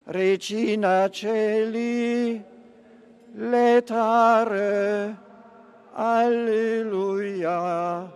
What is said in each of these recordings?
Regina Caeli, letare, Alleluia,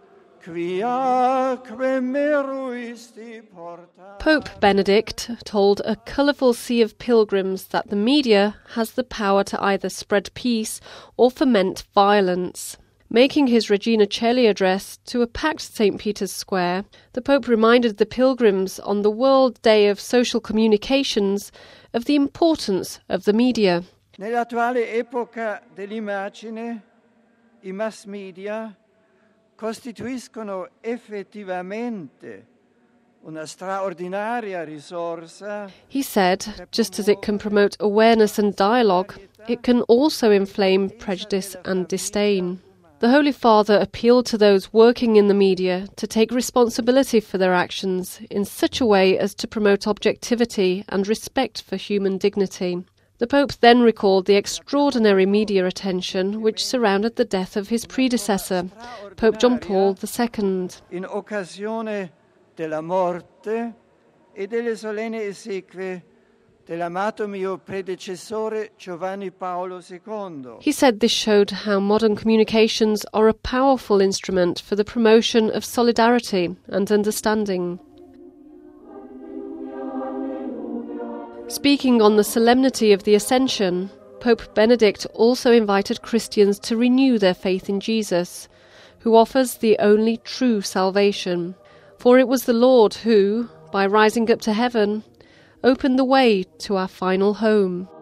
quiaque meruisti porta. Pope Benedict told a colourful sea of pilgrims that the media has the power to either spread peace or foment violence. Making his Regina Caeli address to a packed St. Peter's Square, the Pope reminded the pilgrims on the World Day of Social Communications of the importance of the media. Nell'attuale epoca dell'immagine, I mass media costituiscono effettivamente una straordinaria risorsa. He said, just as it can promote awareness and dialogue, it can also inflame prejudice and disdain. The Holy Father appealed to those working in the media to take responsibility for their actions in such a way as to promote objectivity and respect for human dignity. The Pope then recalled the extraordinary media attention which surrounded the death of his predecessor, Pope John Paul II. In occasione della morte e delle solenni esequie dell'amato mio predecessore Giovanni Paolo II. He said this showed how modern communications are a powerful instrument for the promotion of solidarity and understanding. Speaking on the solemnity of the Ascension, Pope Benedict also invited Christians to renew their faith in Jesus, who offers the only true salvation. For it was the Lord who, by rising up to heaven, opened the way to our final home.